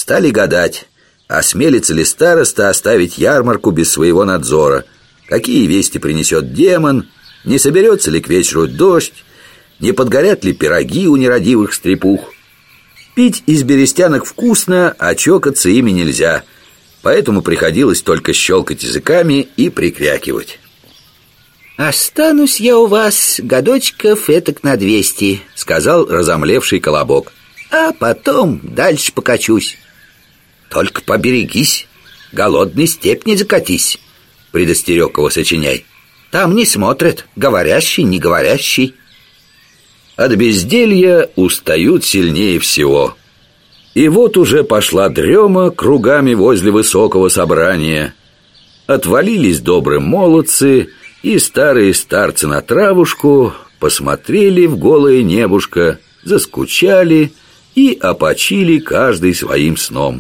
Стали гадать, осмелится ли староста оставить ярмарку без своего надзора, какие вести принесет демон, не соберется ли к вечеру дождь, не подгорят ли пироги у нерадивых стрепух. Пить из берестянок вкусно, а чокаться ими нельзя, поэтому приходилось только щелкать языками и прикрякивать. «Останусь я у вас годочков этак на 200», — сказал разомлевший Колобок. «А потом дальше покачусь». «Только поберегись, голодный степь не закатись», — предостерег его Сочиняй. «Там не смотрят, говорящий, не говорящий». От безделья устают сильнее всего. И вот уже пошла дрема кругами возле высокого собрания. Отвалились добрые молодцы, и старые старцы на травушку посмотрели в голое небушко, заскучали и опочили каждый своим сном.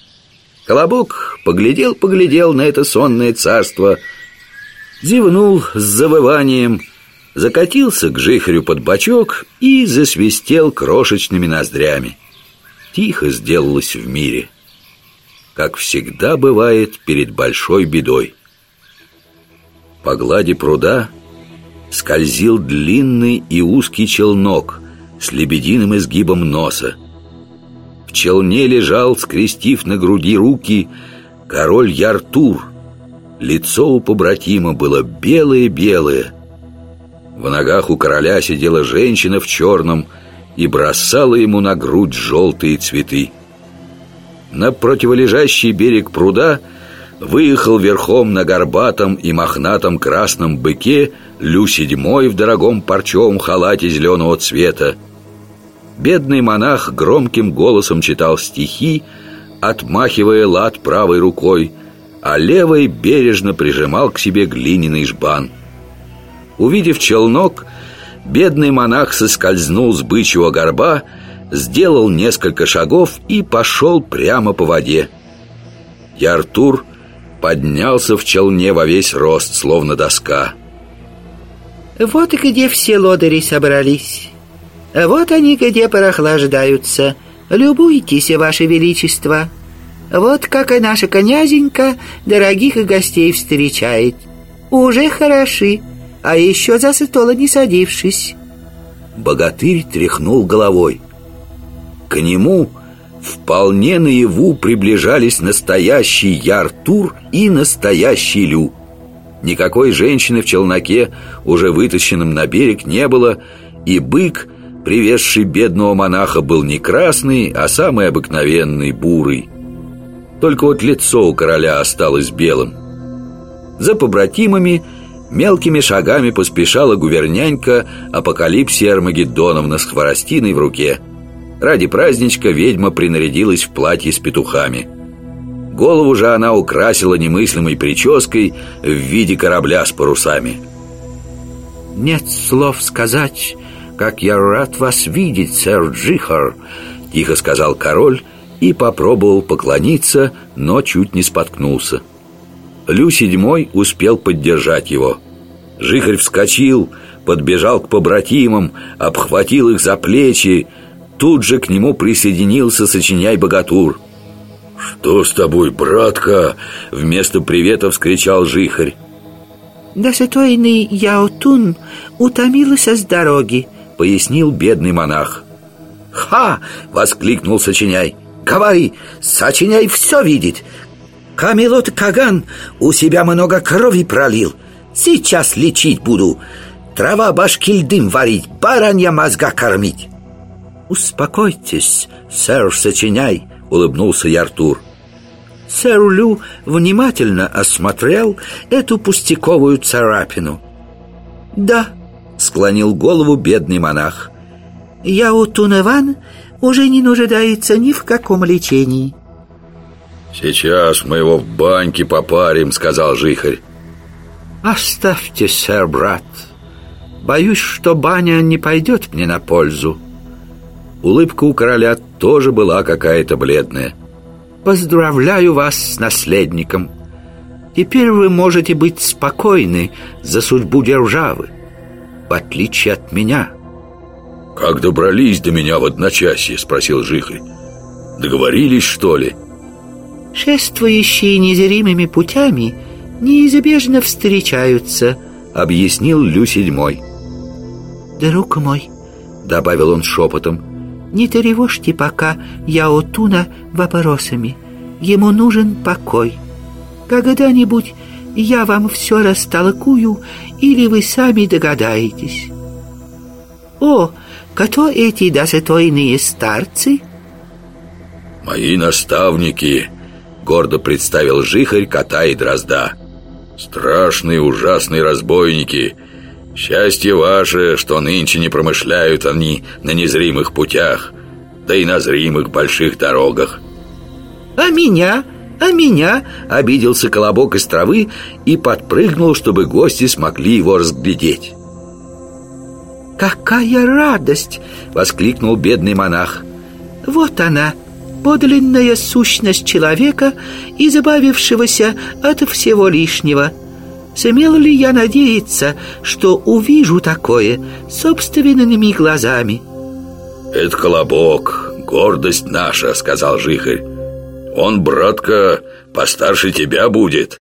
Колобок поглядел на это сонное царство, зевнул с завыванием, закатился к Жихарю под бочок и засвистел крошечными ноздрями. Тихо сделалось в мире, как всегда бывает перед большой бедой. По глади пруда скользил длинный и узкий челнок с лебединым изгибом носа. В челне лежал, скрестив на груди руки, король Яртур. Лицо у побратима было белое-белое. В ногах у короля сидела женщина в черном и бросала ему на грудь желтые цветы. На противолежащий берег пруда выехал верхом на горбатом и мохнатом красном быке Лю-7 в дорогом парчевом халате зеленого цвета. Бедный монах громким голосом читал стихи, отмахивая лад правой рукой, а левой бережно прижимал к себе глиняный жбан. Увидев челнок, бедный монах соскользнул с бычьего горба, сделал несколько шагов и пошел прямо по воде. Яртур поднялся в челне во весь рост, словно доска. «Вот и где все лодыри собрались. Вот они где прохлаждаются. Любуйтесь, ваше величество. Вот как и наша князенька дорогих и гостей встречает. Уже хороши, а еще за стола не садившись». Богатырь тряхнул головой. К нему вполне наяву приближались настоящий Яртур и настоящий Лю. Никакой женщины в челноке, уже вытащенном на берег, не было, и бык, привезший бедного монаха, был не красный, а самый обыкновенный, бурый. Только вот лицо у короля осталось белым. За побратимами мелкими шагами поспешала гувернянька Апокалипсия Армагеддоновна с хворостиной в руке. Ради праздничка ведьма принарядилась в платье с петухами. Голову же она украсила немыслимой прической в виде корабля с парусами. «Нет слов сказать, как я рад вас видеть, сэр Джихар», — тихо сказал король и попробовал поклониться, но чуть не споткнулся. Лю-7 успел поддержать его. Жихарь вскочил, подбежал к побратимам, обхватил их за плечи. Тут же к нему присоединился Сочиняй-богатур. «Что с тобой, братка?» — вместо привета вскричал Жихарь. «Достойный Яотун утомился с дороги», — пояснил бедный монах. «Ха!» — воскликнул Сочиняй. «Говори, Сочиняй все видит. Камелот Каган у себя много крови пролил. Сейчас лечить буду. Трава башкильдым варить, баранья мозга кормить». «Успокойтесь, сэр Сочиняй», — улыбнулся Яртур. Сэр Лю внимательно осмотрел эту пустяковую царапину. «Да», — склонил голову бедный монах, «Яотун Иван уже не нуждается ни в каком лечении». «Сейчас мы его в баньке попарим», — сказал Жихарь. «Оставьте, сэр, брат. Боюсь, что баня не пойдет мне на пользу». Улыбка у короля тоже была какая-то бледная. «Поздравляю вас с наследником. Теперь вы можете быть спокойны за судьбу державы, в отличие от меня». «Как добрались до меня в одночасье?» — спросил Жихарь. Договорились, что ли? Шествующие незримыми путями неизбежно встречаются, объяснил Лю седьмой. Друг мой, добавил он шепотом, не тревожьте пока Яотуна вопросами. Ему нужен покой. Когда-нибудь я вам все растолкую, или вы сами догадаетесь. О, кто эти достойные старцы? Мои наставники, гордо представил Жихарь кота и дрозда. Страшные, ужасные разбойники. Счастье ваше, что нынче не промышляют они на незримых путях, да и на зримых больших дорогах. А меня? Обиделся Колобок из травы и подпрыгнул, чтобы гости смогли его разглядеть. «Какая радость!» — воскликнул бедный монах. «Вот она, подлинная сущность человека, избавившегося от всего лишнего. Сумел ли я надеяться, что увижу такое собственными глазами?» «Это Колобок, гордость наша», — сказал Жихарь. «Он, братка, постарше тебя будет».